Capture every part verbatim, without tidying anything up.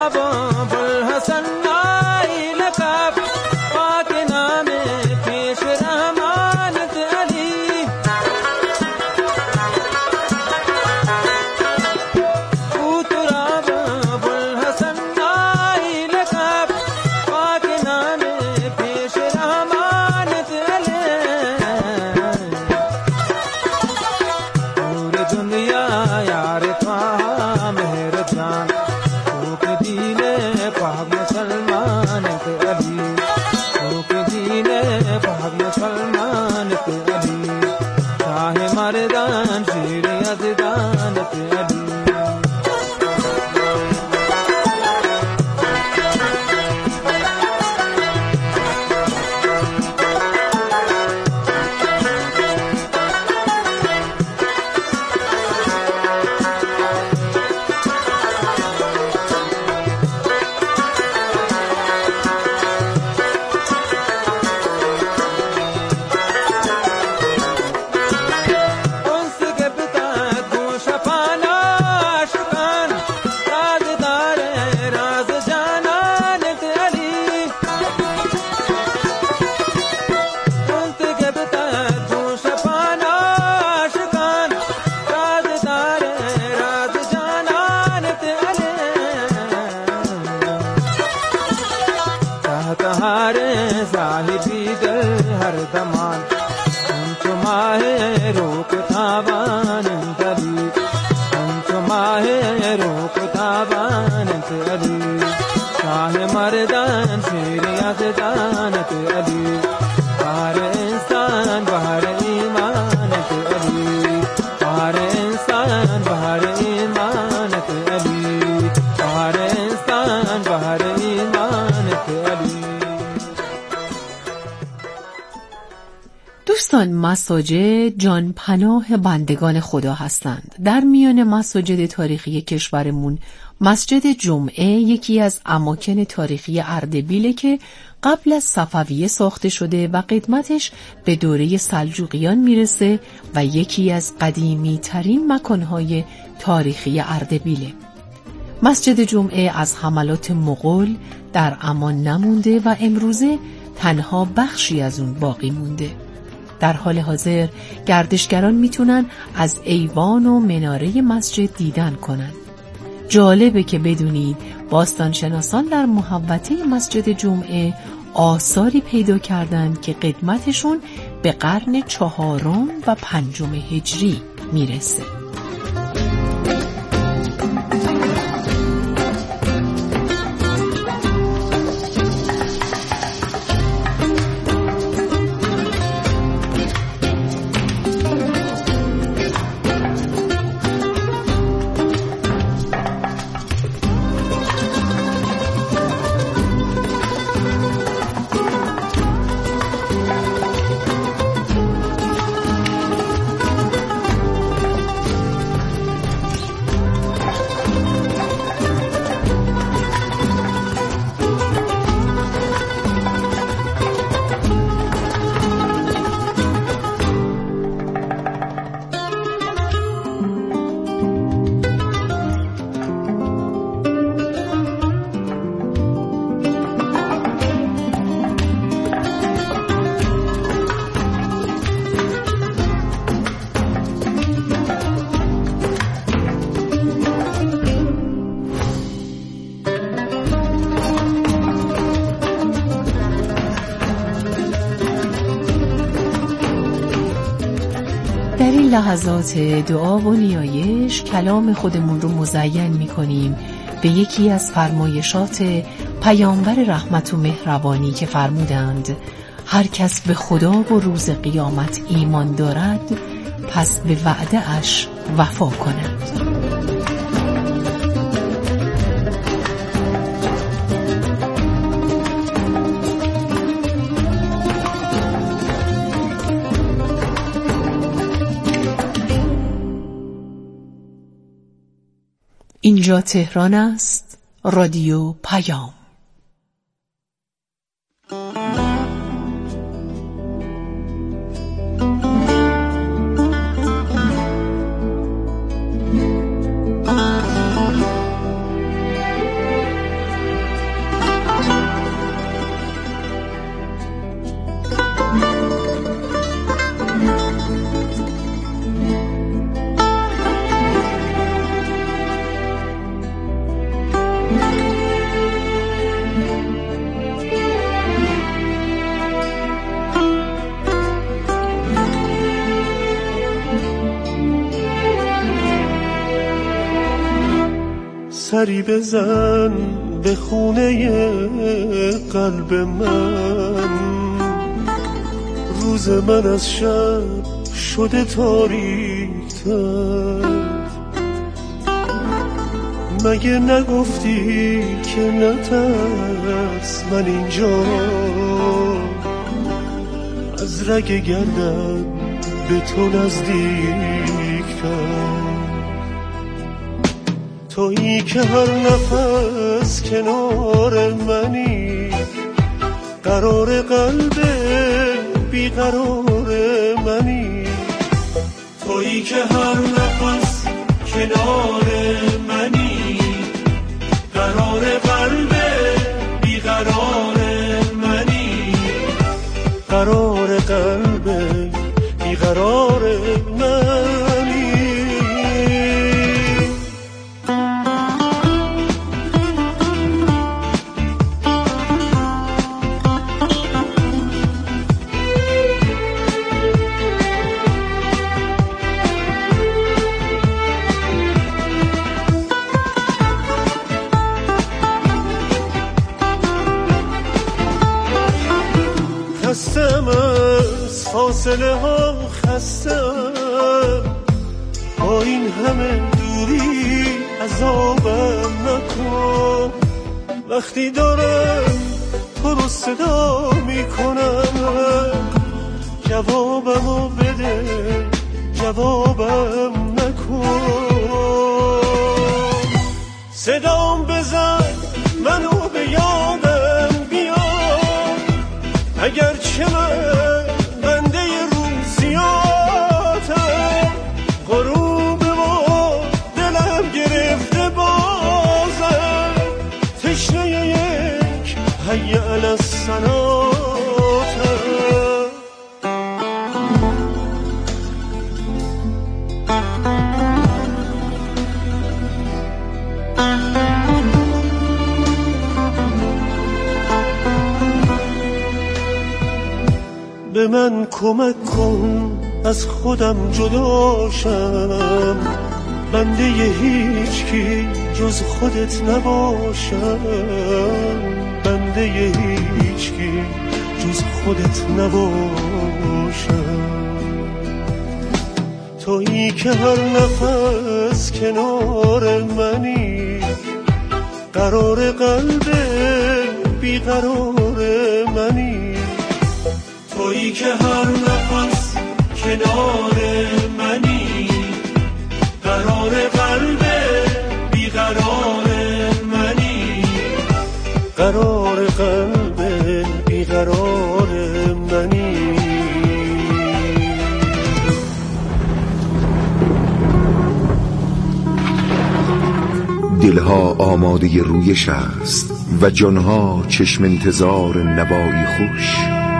دوستان، مساجد جان پناه بندگان خدا هستند. در میان مساجد تاریخی کشورمون مسجد جمعه یکی از اماکن تاریخی اردبیله که قبل از صفویه ساخته شده و قدمتش به دوره سلجوقیان میرسه و یکی از قدیمی ترین مکانهای تاریخی اردبیله. مسجد جمعه از حملات مغول در امان نمونده و امروزه تنها بخشی از اون باقی مونده. در حال حاضر گردشگران میتونن از ایوان و مناره مسجد دیدن کنن. جالبه که بدونید باستانشناسان در محوطه مسجد جمعه آثاری پیدا کردند که قدمتشون به قرن چهارم و پنجم هجری میرسه. در این لحظات دعا و نیایش کلام خودمون رو مزین می‌کنیم به یکی از فرمایشات پیامبر رحمت و مهربانی که فرمودند هر کس به خدا و روز قیامت ایمان دارد پس به وعده اش وفا کند. اینجا تهران است، رادیو پیام. سری بزن به خونه قلب من، روز من از شب شده تاریک‌تر. مگه نگفتی که نترس، من اینجا از رگ گردن به تو نزدیک‌تر. تویی که هر نفس کنار منی، قرار قلب بیقرار منی. تویی که هر نفس کنار منی، قرار قلب بیقرار منی. قرار قلب بیقرار منی. خستم از فاصله ها، خستم با این همه دوری، عذابم نکن. وقتی دارم تو رو صدا میکنم، جوابمو بده، جوابم نکن. صدام بزن منو به یادم بیار، اگر چه من بنده روزیاتم. غروب و دلم گرفته بازم، تشنه یک حی علی الصلاتم. به من کمک کن از خودم جداشم، بنده هیچ کی جز خودت نباشم. بنده هیچ کی جز خودت نباشم. تویی که هر نفس کنار منی، قرار قلب بیقرار منی. تویی که هر نفس کنار منی، قرار قلب بیقرار منی. قرار قلب بیقرار منی. دلها آماده رویش است و جانها چشم انتظار نوایی خوش.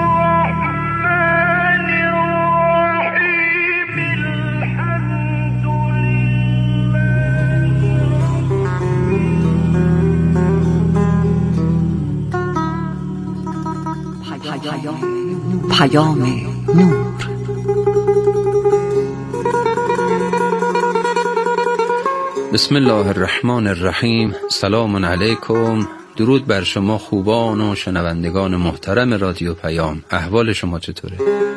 پیام نور. بسم الله الرحمن الرحیم. سلام علیکم. درود بر شما خوبان و شنوندگان محترم رادیو پیام. احوال شما چطوره؟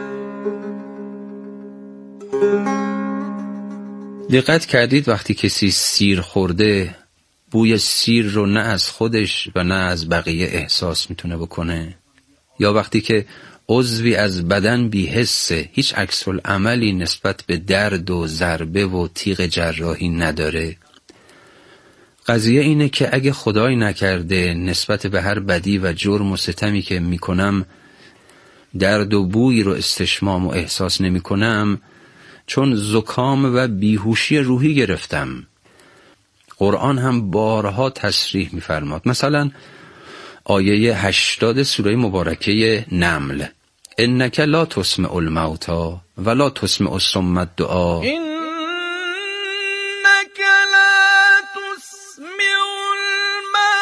دقت کردید وقتی کسی سیر خورده بوی سیر رو نه از خودش و نه از بقیه احساس میتونه بکنه؟ یا وقتی که عضوی از بدن بی‌حسه، هیچ عکس العملی نسبت به درد و ضربه و تیغ جراحی نداره؟ قضیه اینه که اگه خدای نکرده نسبت به هر بدی و جرم و ستمی که میکنم درد و بویی رو استشمام و احساس نمی کنم، چون زکام و بیهوشی روحی گرفتم. قرآن هم بارها تصریح می‌فرماد. مثلا آیه هشتاد سوره مبارکه نمل: انک لا تسمع الموتی ولا تسمع الصم الدعا. انک لا تسمع الموتی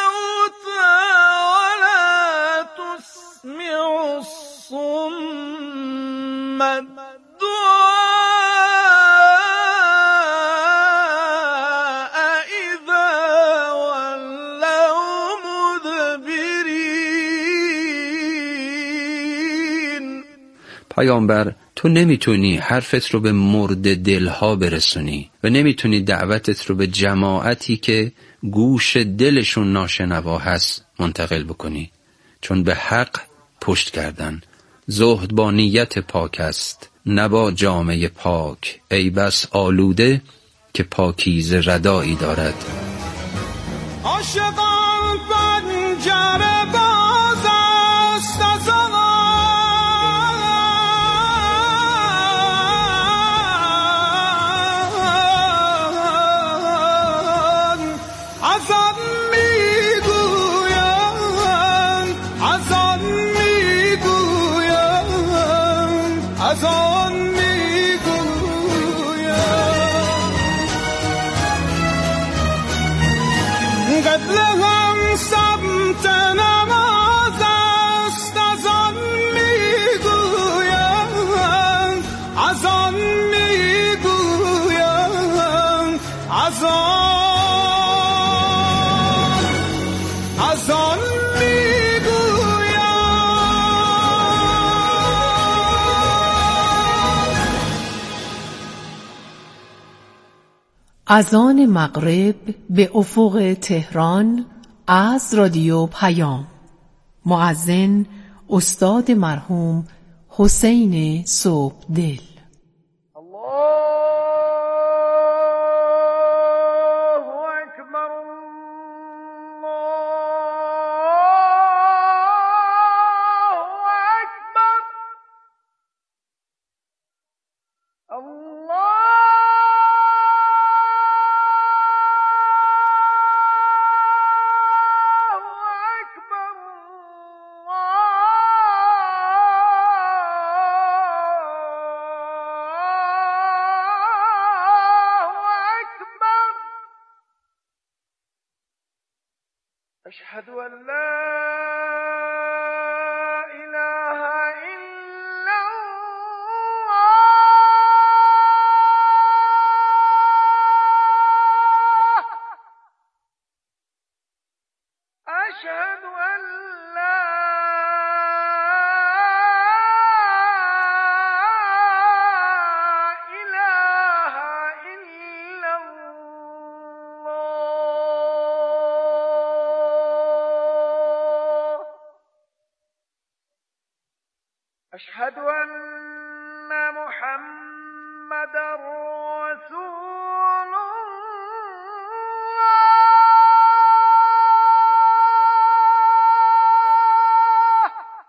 پیامبر، تو نمیتونی حرفت رو به مرد دلها برسونی و نمیتونی دعوتت رو به جماعتی که گوش دلشون ناشنوا هست منتقل بکنی، چون به حق پشت کردن. زهد با نیت پاک است، نه با جامه پاک، ای بس آلوده که پاکیزه ردایی دارد. عاشقان پنجره باز است از آن از آن میگویم، از آن میگویم، از آن میگویم. قبلهم سمت نماز است، از آن میگویم، از آن میگویم، از آن از آن میگویم. اذان مغرب به افق تهران از رادیو پیام. مؤذن استاد مرحوم حسین صبحدل. أشهد أن لا إله إلا الله. أشهد أن لا إله إلا الله. أشهد أن محمد رسول الله.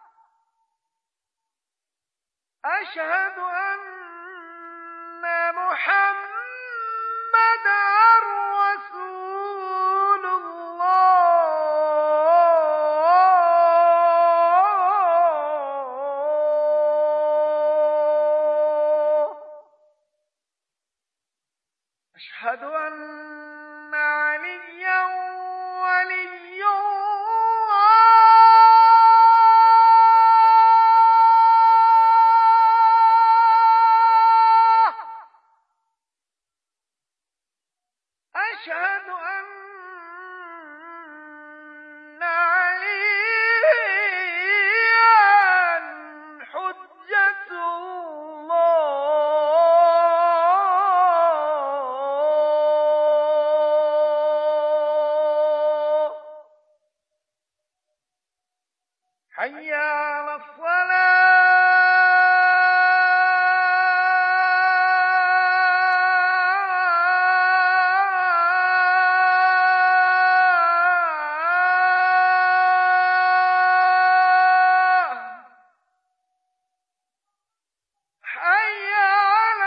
أشهد أن محمد رسول الله. أشهد أن عليا ولي الله. أشهد أن عليا حجة الله. حي على الصلاة. حي على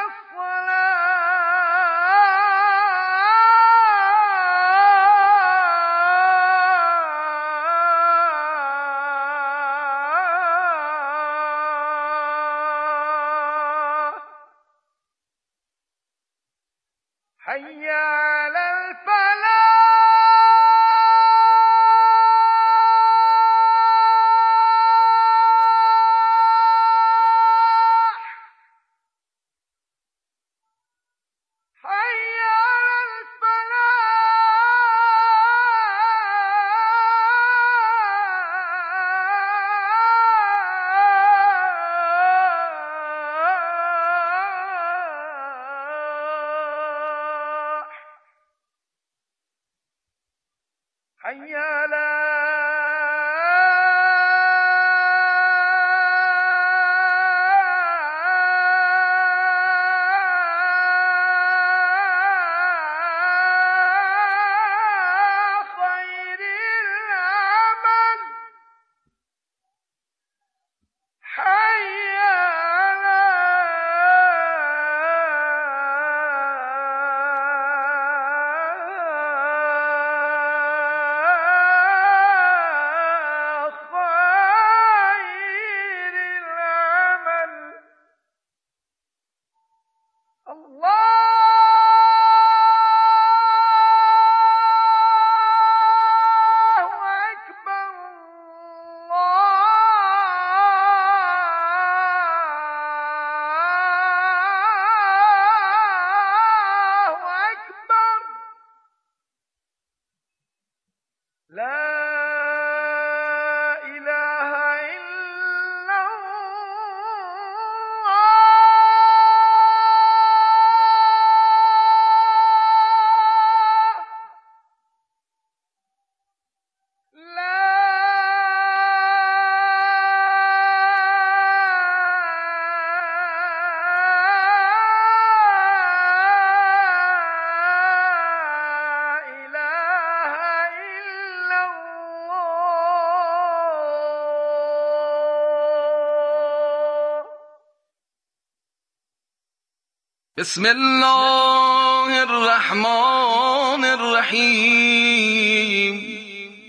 بسم الله الرحمن الرحیم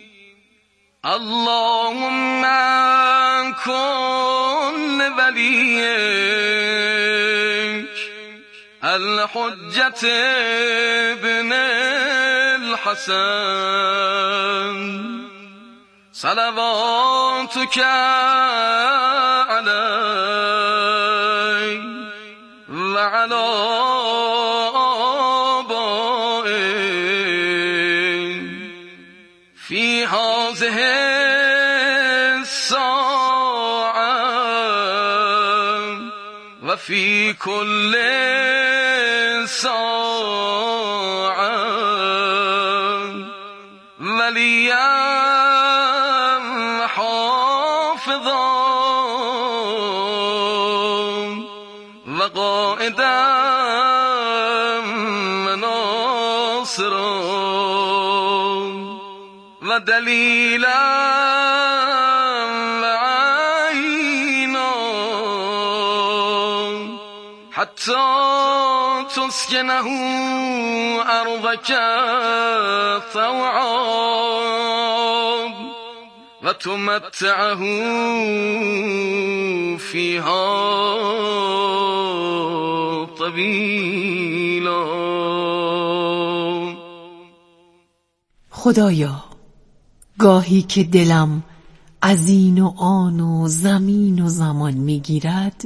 اللهم کن ولیک الحجة ابن الحسن صلواتك علیه و علی آبائه فی هذه الساعة و فی کل ساعة ولیا حافظا و قائدا و ناصرا و دلیلا و عینا حتی تسکنه ارضک طوعا و تمتعه فیها طویلا. خدایا، گاهی که دلم از این و آن و زمین و زمان میگیرد،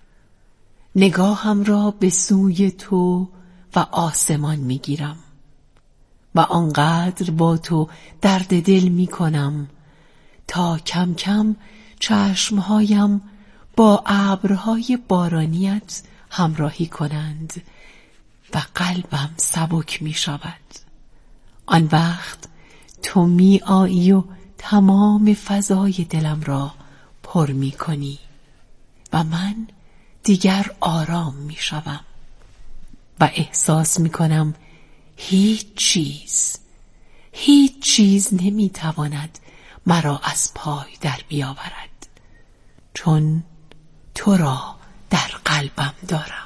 نگاهم را به سوی تو و آسمان میگیرم و آنقدر با تو درد دل میکنم تا کم کم چشمهایم با ابرهای بارانیت همراهی کنند و قلبم سبک می شود. آن وقت تو می آیی و تمام فضای دلم را پر می کنی و من دیگر آرام می شوم و احساس می کنم هیچ چیز هیچ چیز نمی تواند مرا از پای در بیاورد، چون تو را در قلبم دارم.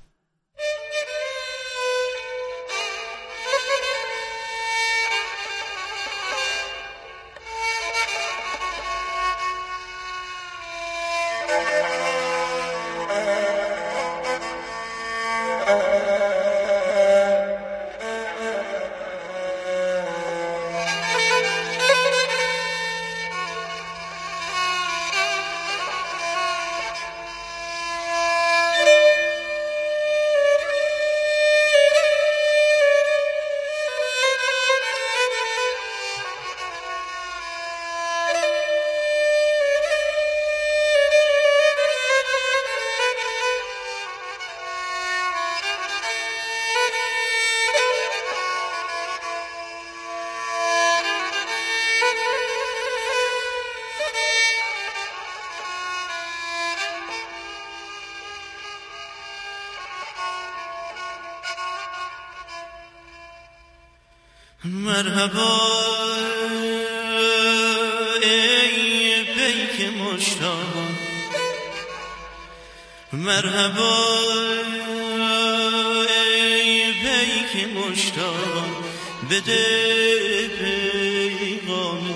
مرحبا ای پیک مشتاق، مرحبا ای پیک مشتاق، بده پیغام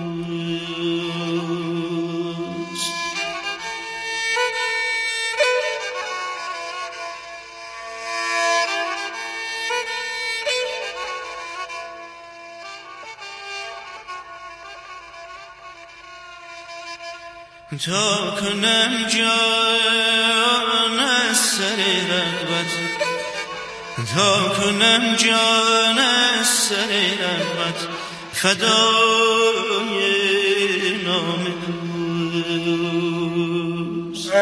دوست. تا کنم جان از سر رغبت، تا کنم جان از سر رغبت، فدای نام دوست.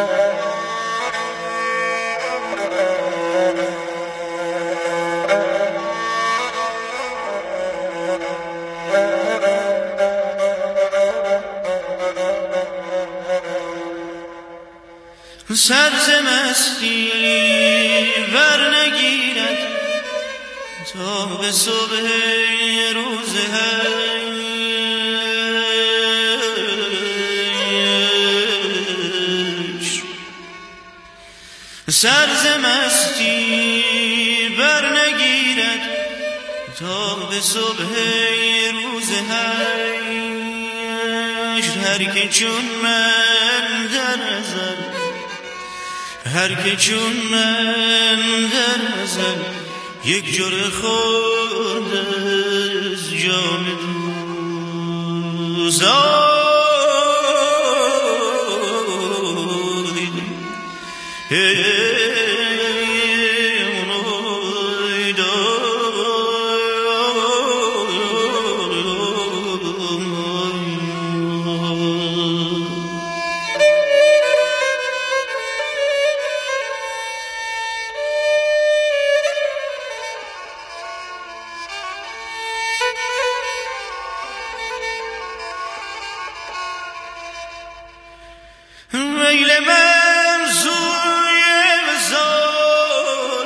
سبز مستی ور نگیرد تا به صبح روز هشت. سرز مستی بر نگیرد تا به صبح روز حشر. هر که چون من در نظر، هر که چون من در نظر، یک جرعه خورد از جام دوست. میل من سوی وصال،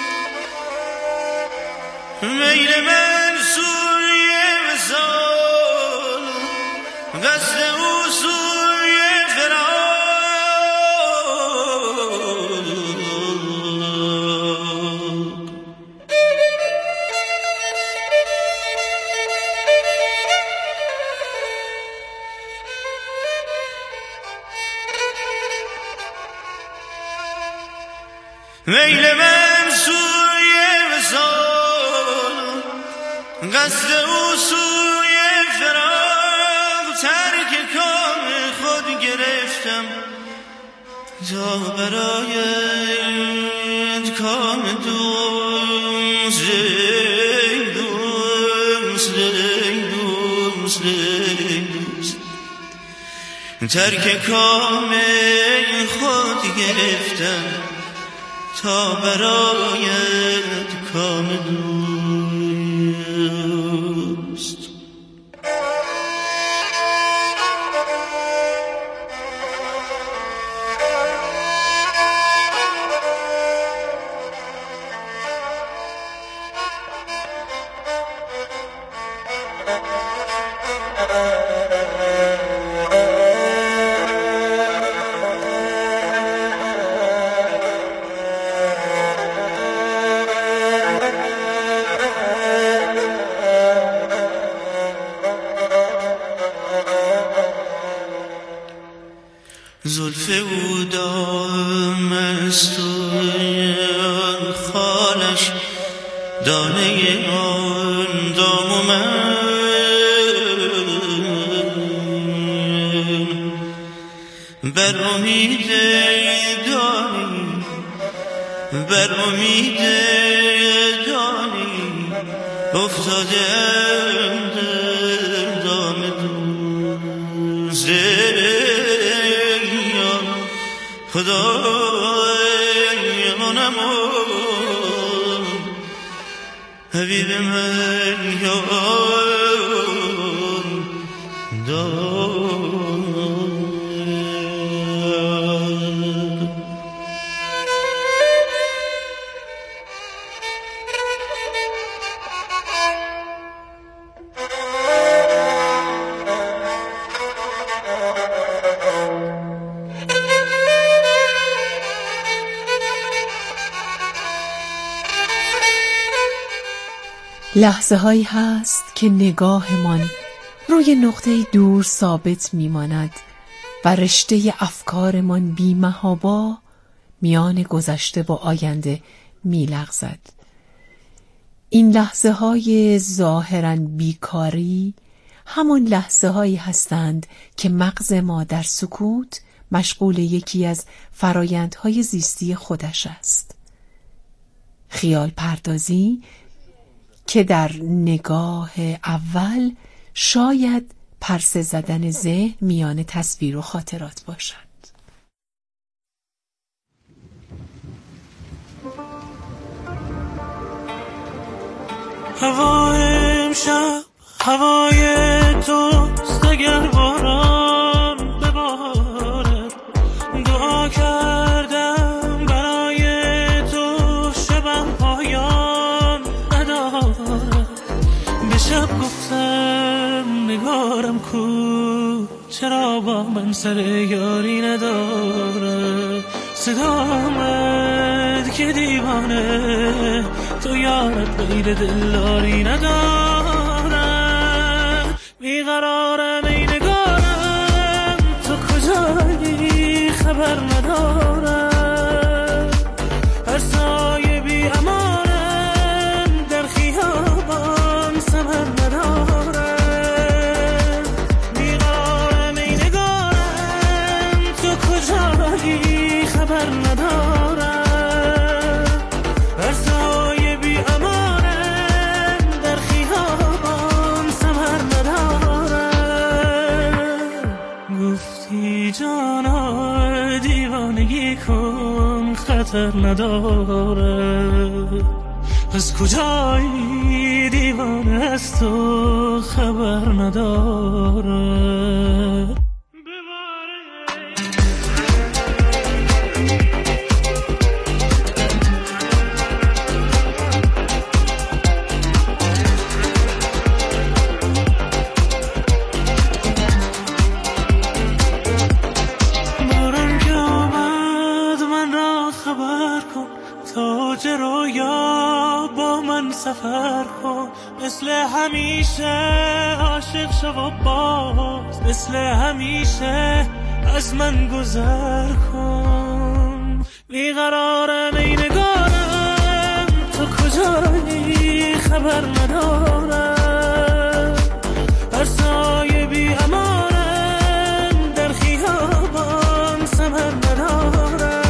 میل من سوی وصال، قصد او سوی فراق. میل من سوی وصال، قصد او سوی فراق. ترک کام خود گرفتم تا برایت کام دوست. دوست دوست دوست ترک کام خود گرفتم تا برایت کام دوست. زلف او دام است و خالش دانه آن دام و من. بر امید دانی، بر امید دانی افتادم در دام دوست. خدای منم حبیب من یار دار. لحظه هایی هست که نگاهمان روی نقطه دور ثابت میماند و رشته افکارمان بی محابا میان گذشته و آینده میلغزد. این لحظه های ظاهراً بیکاری همان لحظه هایی هستند که مغز ما در سکوت مشغول یکی از فرایندهای زیستی خودش است. خیال پردازی که در نگاه اول شاید پرسه زدن ذهن میان تصویر و خاطرات باشد. هوا امشب هوای توست، اگر باران ببارد دعا کردم برای تو شبم پایان ندارد. به شب گفتم نگارم کو، چرا با من سر یاری ندارد. صدا آمد که دیوانه تو یارت غیر دلداری ندارم. بیقرارم ای نگارم تو کجایی خبر ندارم. هر سایه بی امانم در خیابان ثمر ندارم. بیقرارم ای نگارم تو کجایی خبر ندارم. هر سایه بی امانم در خیابان ثمر ندارم. گفتی جانا دیوانگی کن خطر نداره. از کجایی دیوانه است تو خبر نداره. سفر کن مثل همیشه عاشق شو و باز مثل همیشه از من گذر کن. بیقرارم ای نگارم تو کجایی خبر ندارم. هر سایه بی امانم در خیابان ثمر ندارم.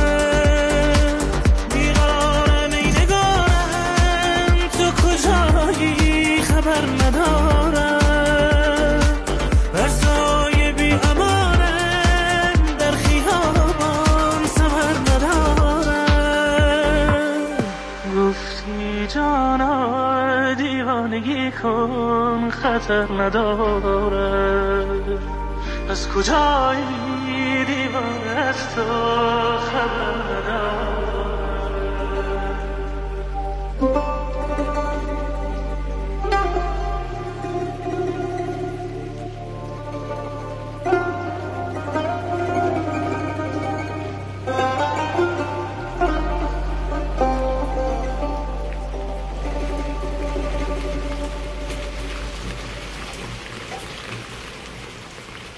خبر ندارم. بر سایه بی امانم در خیابان ثمر ندارم. گفتی جانا دیوانگی کن خطر نداره. از کجایی دیوانه است تو خبر نداره.